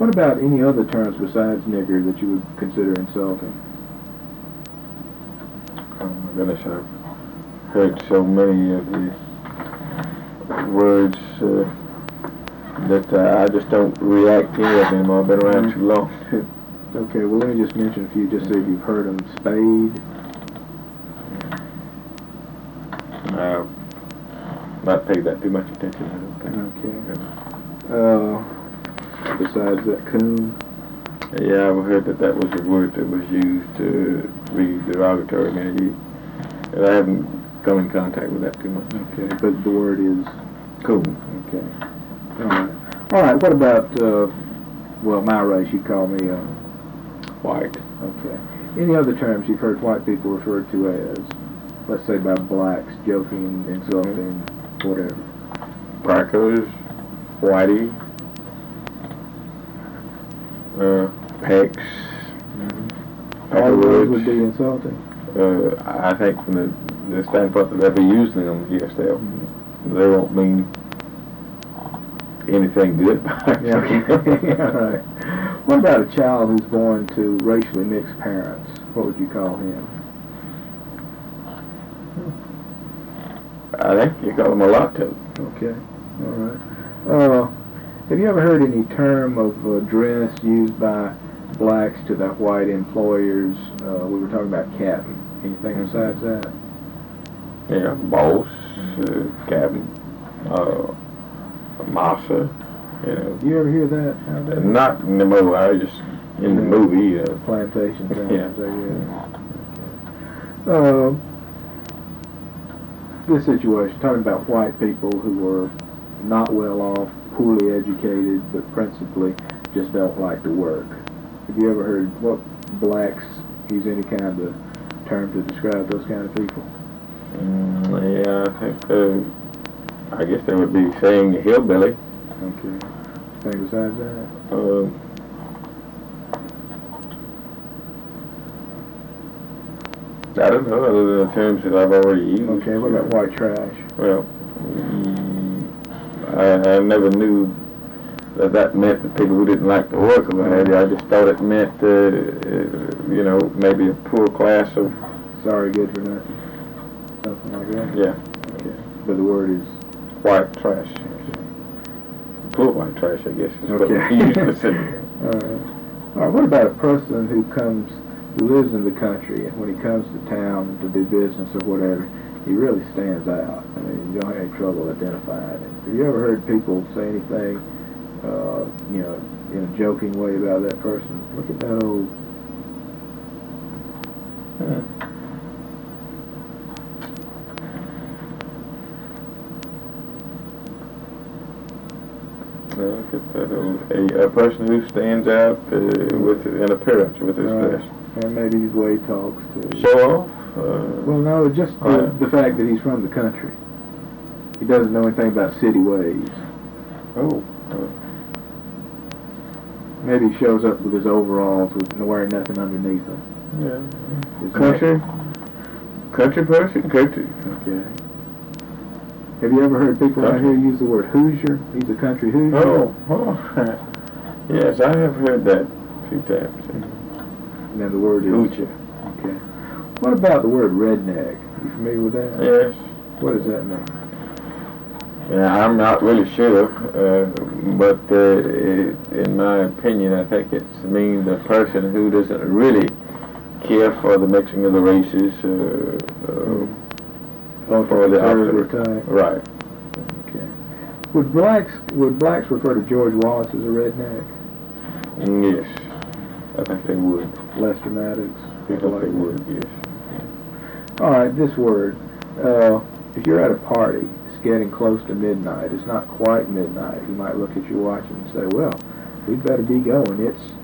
What about any other terms besides nigger that you would consider insulting? Oh my goodness, I've heard so many of the words that I just don't react to it anymore. I've been around too long. Okay, well let me just mention a few, just see if you've heard them. Spade. Not paid that too much attention, I don't think. Okay. Besides that, coon. Yeah, I've heard that was a word that was used to be derogatory, and I haven't come in contact with that too much. Okay, but the word is cool. Okay. All right. What about well, my race? You call me white. Okay. Any other terms you've heard white people referred to as? Let's say by blacks, joking, insulting, whatever. Crackers, whitey, pecs. All of those would be insulting. I think from the standpoint that they'll be using them, yes, they won't mean anything good. Yeah, right. What about a child who's born to racially mixed parents? What would you call him? I think you call them a mulatto. Okay, all right. Have you ever heard any term of dress used by blacks to their white employers? We were talking about captain. Anything besides that? Yeah, boss, captain, massa. You know. You ever hear that nowadays? Not in the movie. I just in the movie. Plantation times. Yeah. Okay. This situation, talking about white people who were not well off, poorly educated, but principally just don't like to work. Have you ever heard what blacks use any kind of term to describe those kind of people? Yeah, I think, I guess they would be saying hillbilly. Okay. Anything besides that? I don't know, other than the terms that I've already used. Okay, what about white trash? Well, I never knew that meant that people who didn't like to work or whatever. I just thought it meant, you know, maybe a poor class of... Sorry, good for nothing. Something like that? Yeah. Okay. But the word is... White trash. Okay. Poor white trash, I guess, is okay. what we used to say. All right, what about a person who lives in the country, and when he comes to town to do business or whatever, he really stands out? I mean, you don't have any trouble identifying him. Have you ever heard people say anything, you know, in a joking way about that person? Look at that old... Look at that old... A person who stands out with an appearance, with his dress. And maybe his way he talks to... Show off? Well, no, just the fact that he's from the country. He doesn't know anything about city ways. Oh. Maybe he shows up with his overalls with wearing nothing underneath them. Yeah. Country person? Country. Okay. Have you ever heard people out here use the word Hoosier? He's a country Hoosier. Oh. Yes, I have heard that a few times. And then the word is... Hoosier. Okay. What about the word redneck? You familiar with that? Yes. What does that mean? Yeah, I'm not really sure, but in my opinion, I think it means the person who doesn't really care for the mixing of the races, for the opposite. Right. Okay. Would blacks refer to George Wallace as a redneck? Yes, I think they would. Lester Maddox, people like they that. would. Yes. All right, this word. If you're at a party, it's getting close to midnight. It's not quite midnight. You might look at your watch and say, "Well, we'd better be going. It's